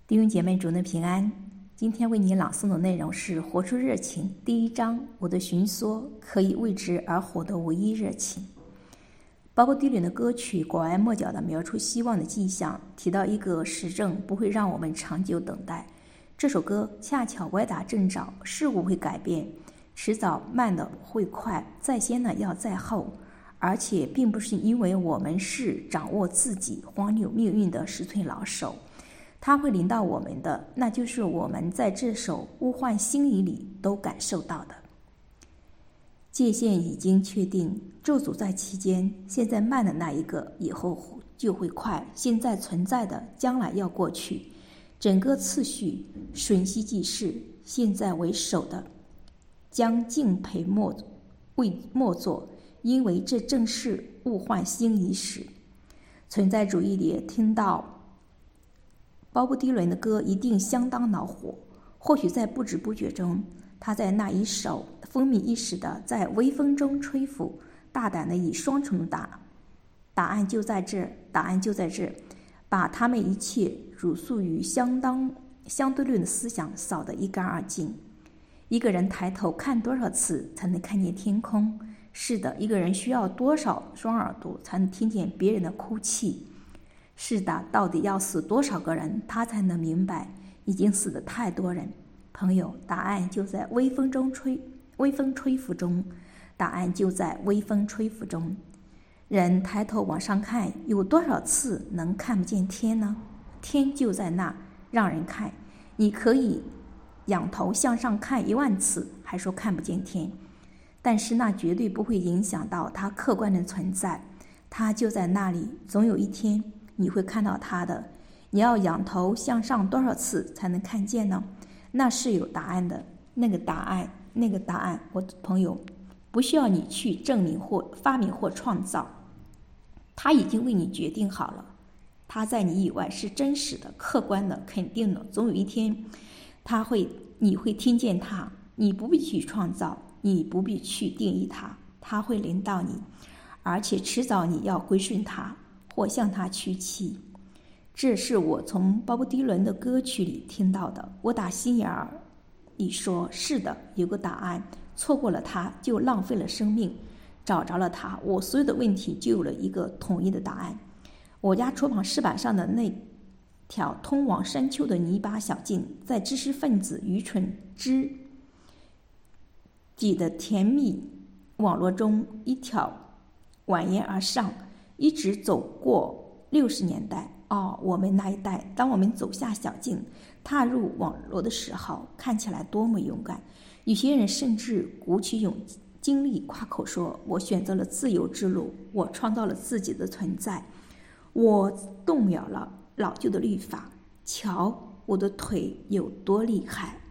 弟兄姐妹，主内平安。今天为你朗诵的内容是《活出热情》第1章，我的寻索可以为之而活的唯一热情。鲍勃迪伦的歌曲拐弯抹角地描出希望的迹象，提到一个实证不会让我们长久等待。这首歌恰巧歪打正着，事物会改变，迟早慢的会快，在先呢要在后，而且并不是因为我们是掌握自己荒谬命运的十寸老手，它会临到我们的，那就是我们在这首呼唤心意里都感受到的。界限已经确定，咒诅在其间，现在慢的那一个，以后就会快，现在存在的，将来要过去。整个次序瞬息即逝，现在为首的将敬陪末座，因为这正是物换星移时。存在主义里听到鲍勃迪伦的歌一定相当恼火，或许在不知不觉中，他在那一首风靡一时的在微风中吹拂，大胆的以双重答案就在这，答案就在这，把他们一切茹素于相对论的思想扫得一干二净。一个人抬头看多少次才能看见天空？是的，一个人需要多少双耳朵才能听见别人的哭泣？是的，到底要死多少个人他才能明白？已经死得太多人。朋友，答案就在微风吹拂中，答案就在微风吹拂中。人抬头往上看，有多少次能看不见天呢？天就在那，让人看。你可以仰头向上看10000次，还说看不见天，但是那绝对不会影响到它客观的存在。它就在那里，总有一天你会看到它的。你要仰头向上多少次才能看见呢？那是有答案的。那个答案，我的朋友，不需要你去证明或发明或创造，它已经为你决定好了。它在你以外是真实的、客观的、肯定的。总有一天你会听见它，你不必去创造，你不必去定义它，它会临到你，而且迟早你要归顺它或向它屈膝。这是我从鲍勃迪伦的歌曲里听到的。我打心眼儿里说，是的，有个答案，错过了它就浪费了生命，找着了它，我所有的问题就有了一个统一的答案。我家厨房石板上的那条通往山丘的泥巴小径，在知识分子愚蠢之己的甜蜜网络中一条蜿蜒而上，一直走过60年代。我们那一代，当我们走下小径，踏入网络的时候，看起来多么勇敢。有些人甚至鼓起精力夸口说，我选择了自由之路，我创造了自己的存在，我动摇了老旧的律法，瞧我的腿有多厉害。